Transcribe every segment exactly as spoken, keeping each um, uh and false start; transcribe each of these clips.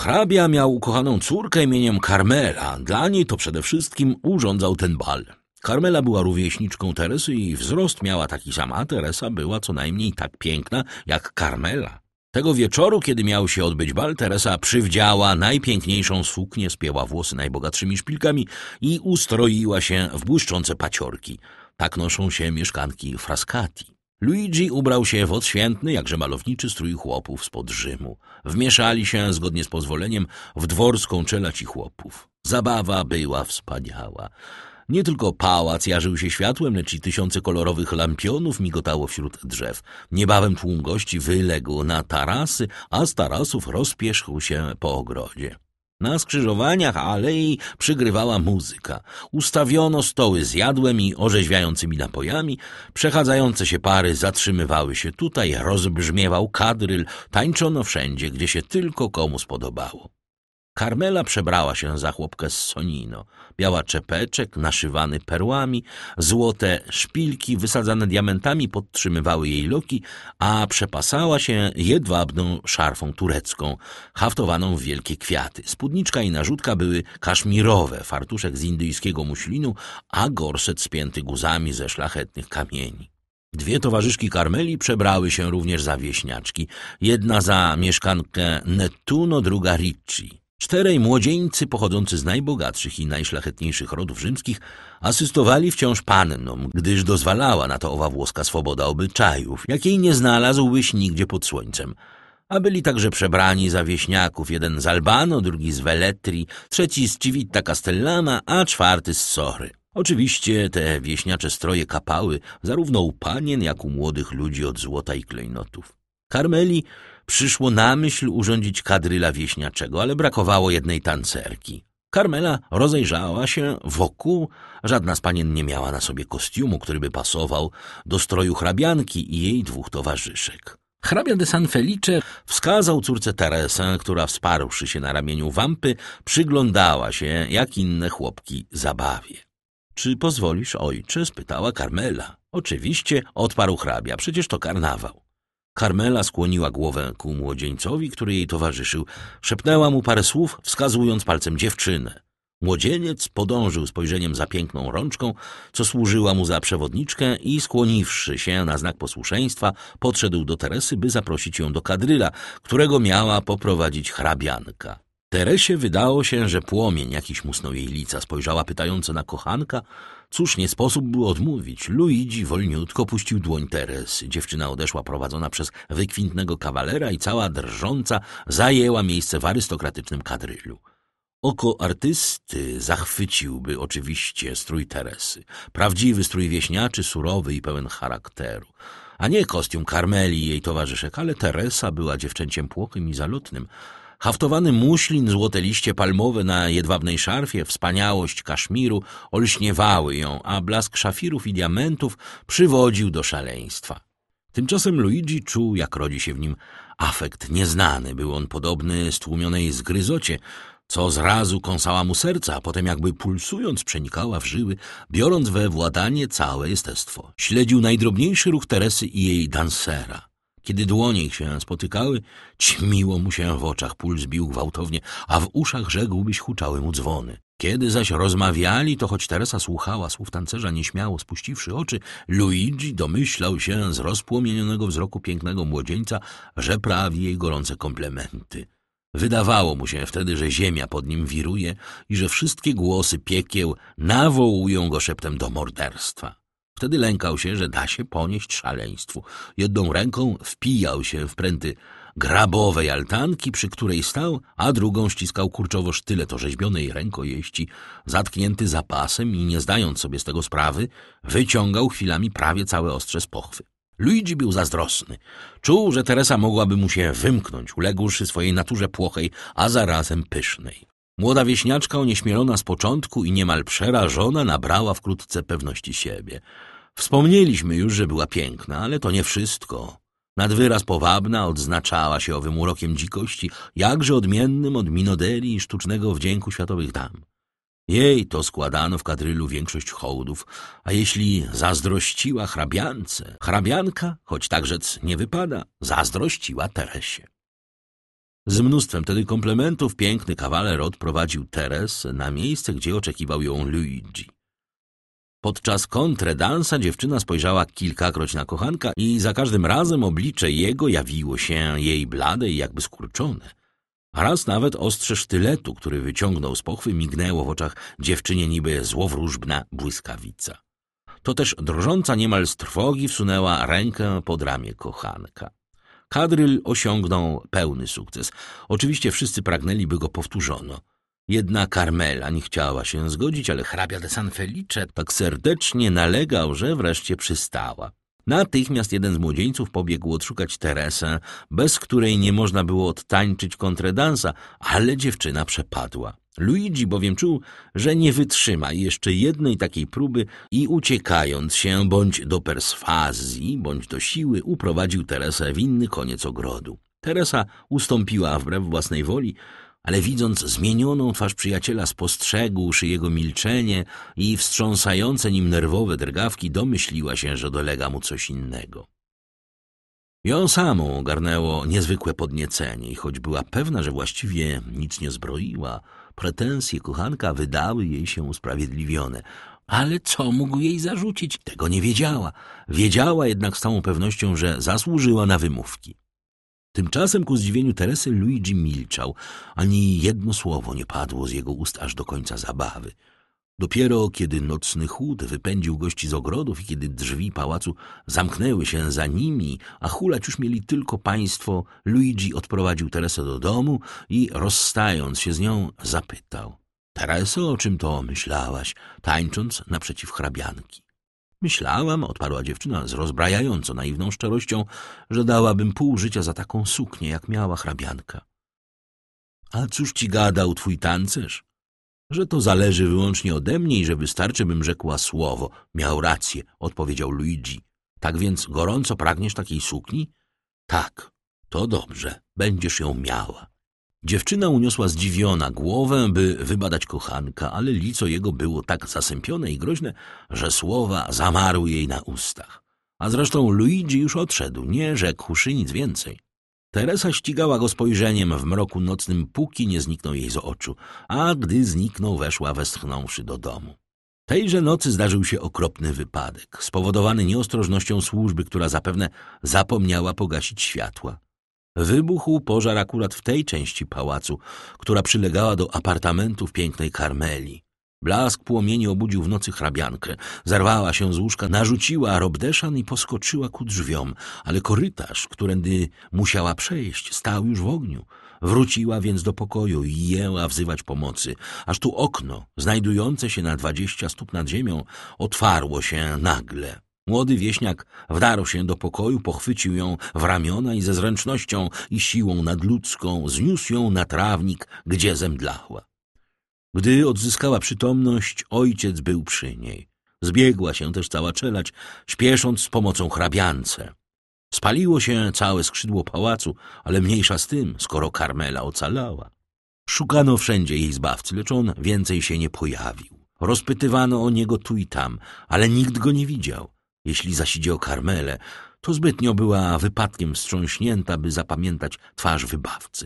Hrabia miał ukochaną córkę imieniem Karmela. Dla niej to przede wszystkim urządzał ten bal. Karmela była rówieśniczką Teresy i wzrost miała taki sam, a Teresa była co najmniej tak piękna jak Karmela. Tego wieczoru, kiedy miał się odbyć bal, Teresa przywdziała najpiękniejszą suknię, spięła włosy najbogatszymi szpilkami i ustroiła się w błyszczące paciorki. Tak noszą się mieszkanki Frascati. Luigi ubrał się w odświętny, jakże malowniczy strój chłopów spod Rzymu. Wmieszali się, zgodnie z pozwoleniem, w dworską czelać i chłopów. Zabawa była wspaniała. Nie tylko pałac jarzył się światłem, lecz i tysiące kolorowych lampionów migotało wśród drzew. Niebawem tłum gości wyległ na tarasy, a z tarasów rozpierzchł się po ogrodzie. Na skrzyżowaniach alei przygrywała muzyka. Ustawiono stoły z jadłem i orzeźwiającymi napojami. Przechadzające się pary zatrzymywały się tutaj, rozbrzmiewał kadryl, tańczono wszędzie, gdzie się tylko komu spodobało. Karmela przebrała się za chłopkę z Sonino. Biała czepeczek, naszywany perłami, złote szpilki wysadzane diamentami podtrzymywały jej loki, a przepasała się jedwabną szarfą turecką, haftowaną w wielkie kwiaty. Spódniczka i narzutka były kaszmirowe, fartuszek z indyjskiego muślinu, a gorset spięty guzami ze szlachetnych kamieni. Dwie towarzyszki Karmeli przebrały się również za wieśniaczki. Jedna za mieszkankę Nettuno, druga Ricci. Czterej młodzieńcy pochodzący z najbogatszych i najszlachetniejszych rodów rzymskich asystowali wciąż pannom, gdyż dozwalała na to owa włoska swoboda obyczajów, jakiej nie znalazłbyś nigdzie pod słońcem. A byli także przebrani za wieśniaków, jeden z Albano, drugi z Velletri, trzeci z Civita Castellana, a czwarty z Sory. Oczywiście te wieśniacze stroje kapały zarówno u panien, jak u młodych ludzi od złota i klejnotów. Karmeli przyszło na myśl urządzić kadryla wieśniaczego, ale brakowało jednej tancerki. Karmela rozejrzała się wokół. Żadna z panien nie miała na sobie kostiumu, który by pasował do stroju hrabianki i jej dwóch towarzyszek. Hrabia de San Felice wskazał córce Teresę, która wsparłszy się na ramieniu wampy, przyglądała się, jak inne chłopki, zabawie. — Czy pozwolisz, ojcze? — spytała Karmela. — Oczywiście — odparł hrabia, — przecież to karnawał. Karmela skłoniła głowę ku młodzieńcowi, który jej towarzyszył. Szepnęła mu parę słów, wskazując palcem dziewczynę. Młodzieniec podążył spojrzeniem za piękną rączką, co służyła mu za przewodniczkę i skłoniwszy się na znak posłuszeństwa, podszedł do Teresy, by zaprosić ją do kadryla, którego miała poprowadzić hrabianka. Teresie wydało się, że płomień jakiś musnął jej lica. Spojrzała pytająco na kochanka. Cóż, nie sposób było odmówić. Luigi wolniutko puścił dłoń Teresy. Dziewczyna odeszła prowadzona przez wykwintnego kawalera i cała drżąca zajęła miejsce w arystokratycznym kadrylu. Oko artysty zachwyciłby oczywiście strój Teresy. Prawdziwy strój wieśniaczy, surowy i pełen charakteru. A nie kostium Karmeli i jej towarzyszek, ale Teresa była dziewczęciem płochym i zalotnym. Haftowany muślin, złote liście palmowe na jedwabnej szarfie, wspaniałość kaszmiru olśniewały ją, a blask szafirów i diamentów przywodził do szaleństwa. Tymczasem Luigi czuł, jak rodzi się w nim afekt nieznany. Był on podobny stłumionej zgryzocie, co zrazu kąsała mu serca, a potem jakby pulsując przenikała w żyły, biorąc we władanie całe jestestwo. Śledził najdrobniejszy ruch Teresy i jej dansera. Kiedy dłonie ich się spotykały, ćmiło mu się w oczach, puls bił gwałtownie, a w uszach, rzekłbyś, huczały mu dzwony. Kiedy zaś rozmawiali, to choć Teresa słuchała słów tancerza nieśmiało spuściwszy oczy, Luigi domyślał się z rozpłomienionego wzroku pięknego młodzieńca, że prawi jej gorące komplementy. Wydawało mu się wtedy, że ziemia pod nim wiruje i że wszystkie głosy piekieł nawołują go szeptem do morderstwa. Wtedy lękał się, że da się ponieść szaleństwu. Jedną ręką wpijał się w pręty grabowej altanki, przy której stał, a drugą ściskał kurczowo sztylet orzeźbionej rękojeści, zatknięty zapasem i nie zdając sobie z tego sprawy, wyciągał chwilami prawie całe ostrze z pochwy. Luigi był zazdrosny. Czuł, że Teresa mogłaby mu się wymknąć, uległszy swojej naturze płochej, a zarazem pysznej. Młoda wieśniaczka, onieśmielona z początku i niemal przerażona, nabrała wkrótce pewności siebie. Wspomnieliśmy już, że była piękna, ale to nie wszystko. Nad wyraz powabna, odznaczała się owym urokiem dzikości, jakże odmiennym od minoderii i sztucznego wdzięku światowych dam. Jej to składano w kadrylu większość hołdów, a jeśli zazdrościła hrabiance, hrabianka, choć tak rzec nie wypada, zazdrościła Teresie. Z mnóstwem wtedy komplementów piękny kawaler odprowadził Teres na miejsce, gdzie oczekiwał ją Luigi. Podczas kontredansa dziewczyna spojrzała kilkakroć na kochanka i za każdym razem oblicze jego jawiło się jej blade i jakby skurczone. A raz nawet ostrze sztyletu, który wyciągnął z pochwy, mignęło w oczach dziewczynie niby złowróżbna błyskawica. To też drżąca niemal z trwogi wsunęła rękę pod ramię kochanka. Kadryl osiągnął pełny sukces. Oczywiście wszyscy pragnęli, by go powtórzono. Jedna Carmela nie chciała się zgodzić, ale hrabia de San Felice tak serdecznie nalegał, że wreszcie przystała. Natychmiast jeden z młodzieńców pobiegł odszukać Teresę, bez której nie można było odtańczyć kontredansa, ale dziewczyna przepadła. Luigi bowiem czuł, że nie wytrzyma jeszcze jednej takiej próby i uciekając się bądź do perswazji, bądź do siły, uprowadził Teresę w inny koniec ogrodu. Teresa ustąpiła wbrew własnej woli, ale widząc zmienioną twarz przyjaciela, spostrzegłszy jego milczenie i wstrząsające nim nerwowe drgawki, domyśliła się, że dolega mu coś innego. Ją samą ogarnęło niezwykłe podniecenie i choć była pewna, że właściwie nic nie zbroiła, pretensje kochanka wydały jej się usprawiedliwione. Ale co mógł jej zarzucić? Tego nie wiedziała. Wiedziała jednak z całą pewnością, że zasłużyła na wymówki. Tymczasem ku zdziwieniu Teresy Luigi milczał. Ani jedno słowo nie padło z jego ust aż do końca zabawy. Dopiero kiedy nocny chłód wypędził gości z ogrodów i kiedy drzwi pałacu zamknęły się za nimi, a hulać już mieli tylko państwo, Luigi odprowadził Teresę do domu i rozstając się z nią zapytał: Tereso, o czym to myślałaś, tańcząc naprzeciw hrabianki? Myślałam, odparła dziewczyna z rozbrajająco naiwną szczerością, że dałabym pół życia za taką suknię, jak miała hrabianka. A cóż ci gadał twój tancerz? Że to zależy wyłącznie ode mnie i że wystarczy, bym rzekła słowo. Miał rację, odpowiedział Luigi. Tak więc gorąco pragniesz takiej sukni? Tak, to dobrze, będziesz ją miała. Dziewczyna uniosła zdziwiona głowę, by wybadać kochanka, ale lico jego było tak zasępione i groźne, że słowa zamarły jej na ustach. A zresztą Luigi już odszedł, nie rzekłszy nic więcej. Teresa ścigała go spojrzeniem w mroku nocnym, póki nie zniknął jej z oczu, a gdy zniknął, weszła westchnąwszy do domu. Tejże nocy zdarzył się okropny wypadek, spowodowany nieostrożnością służby, która zapewne zapomniała pogasić światła. Wybuchł pożar akurat w tej części pałacu, która przylegała do apartamentów pięknej Carmeli. Blask płomieni obudził w nocy hrabiankę. Zerwała się z łóżka, narzuciła robdeszan i poskoczyła ku drzwiom, ale korytarz, którędy musiała przejść, stał już w ogniu. Wróciła więc do pokoju i jęła wzywać pomocy, aż tu okno, znajdujące się na dwadzieścia stóp nad ziemią, otwarło się nagle. Młody wieśniak wdarł się do pokoju, pochwycił ją w ramiona i ze zręcznością i siłą nadludzką zniósł ją na trawnik, gdzie zemdlała. Gdy odzyskała przytomność, ojciec był przy niej. Zbiegła się też cała czelać, śpiesząc z pomocą hrabiance. Spaliło się całe skrzydło pałacu, ale mniejsza z tym, skoro Carmela ocalała. Szukano wszędzie jej zbawcy, lecz on więcej się nie pojawił. Rozpytywano o niego tu i tam, ale nikt go nie widział. Jeśli zaś idzie o Carmelę, to zbytnio była wypadkiem wstrząśnięta, by zapamiętać twarz wybawcy.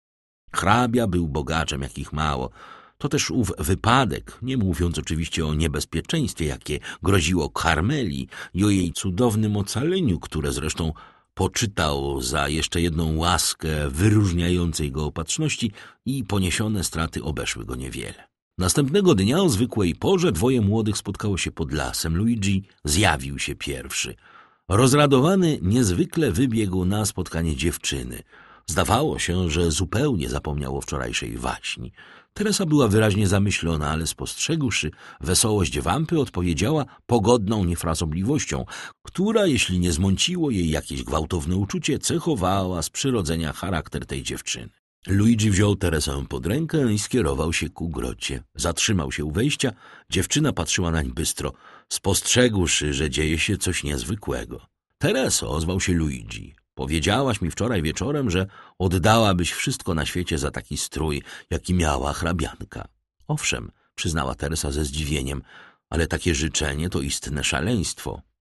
Hrabia był bogaczem, jakich mało. To też ów wypadek, nie mówiąc oczywiście o niebezpieczeństwie, jakie groziło Carmeli i o jej cudownym ocaleniu, które zresztą poczytał za jeszcze jedną łaskę wyróżniającej go opatrzności, i poniesione straty obeszły go niewiele. Następnego dnia o zwykłej porze dwoje młodych spotkało się pod lasem. Luigi zjawił się pierwszy. Rozradowany niezwykle wybiegł na spotkanie dziewczyny. Zdawało się, że zupełnie zapomniał o wczorajszej waśni. Teresa była wyraźnie zamyślona, ale spostrzegłszy wesołość wampy, odpowiedziała pogodną niefrasobliwością, która, jeśli nie zmąciło jej jakieś gwałtowne uczucie, cechowała z przyrodzenia charakter tej dziewczyny. Luigi wziął Teresę pod rękę i skierował się ku grocie. Zatrzymał się u wejścia, dziewczyna patrzyła nań bystro, spostrzegłszy, że dzieje się coś niezwykłego. Tereso, ozwał się Luigi, powiedziałaś mi wczoraj wieczorem, że oddałabyś wszystko na świecie za taki strój, jaki miała hrabianka. Owszem, przyznała Teresa ze zdziwieniem, ale takie życzenie to istne szaleństwo.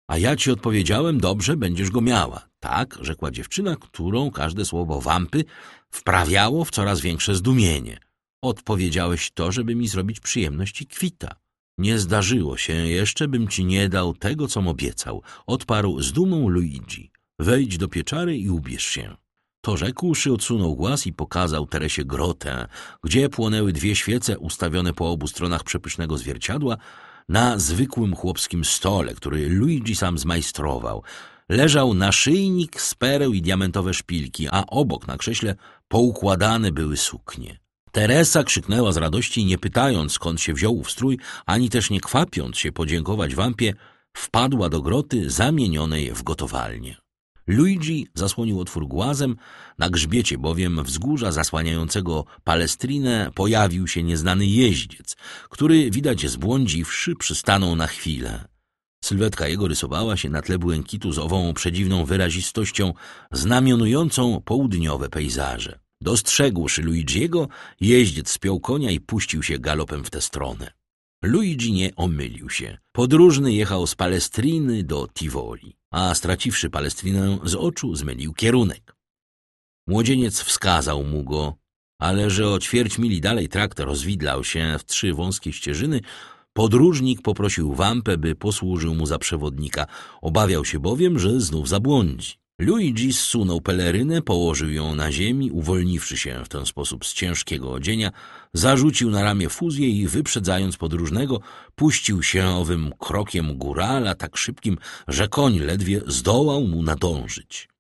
A ja ci odpowiedziałem, dobrze, będziesz go miała. Tak, rzekła dziewczyna, którą każde słowo wampy wprawiało w coraz większe zdumienie. Odpowiedziałeś to, żeby mi zrobić przyjemność i kwita. Nie zdarzyło się jeszcze, bym ci nie dał tego, com obiecał, odparł z dumą Luigi. Wejdź do pieczary i ubierz się. To rzekłszy, odsunął głaz i pokazał Teresie grotę, gdzie płonęły dwie świece ustawione po obu stronach przepysznego zwierciadła na zwykłym chłopskim stole, który Luigi sam zmajstrował. Leżał naszyjnik z pereł i diamentowe szpilki, a obok na krześle poukładane były suknie. Teresa krzyknęła z radości, nie pytając, skąd się wziął ów strój, ani też nie kwapiąc się podziękować wampie, wpadła do groty zamienionej w gotowalnię. Luigi zasłonił otwór głazem, na grzbiecie bowiem wzgórza zasłaniającego Palestrinę pojawił się nieznany jeździec, który, widać zbłądziwszy, przystanął na chwilę. Sylwetka jego rysowała się na tle błękitu z ową przedziwną wyrazistością znamionującą południowe pejzaże. Dostrzegłszy Luigiego, jeździec spiął konia i puścił się galopem w tę stronę. Luigi nie omylił się. Podróżny jechał z Palestriny do Tivoli, a straciwszy Palestrinę z oczu, zmylił kierunek. Młodzieniec wskazał mu go, ale że o ćwierć mili dalej trakt rozwidlał się w trzy wąskie ścieżyny, podróżnik poprosił wampę, by posłużył mu za przewodnika. Obawiał się bowiem, że znów zabłądzi. Luigi zsunął pelerynę, położył ją na ziemi, uwolniwszy się w ten sposób z ciężkiego odzienia, zarzucił na ramię fuzję i wyprzedzając podróżnego, puścił się owym krokiem górala tak szybkim, że koń ledwie zdołał mu nadążyć.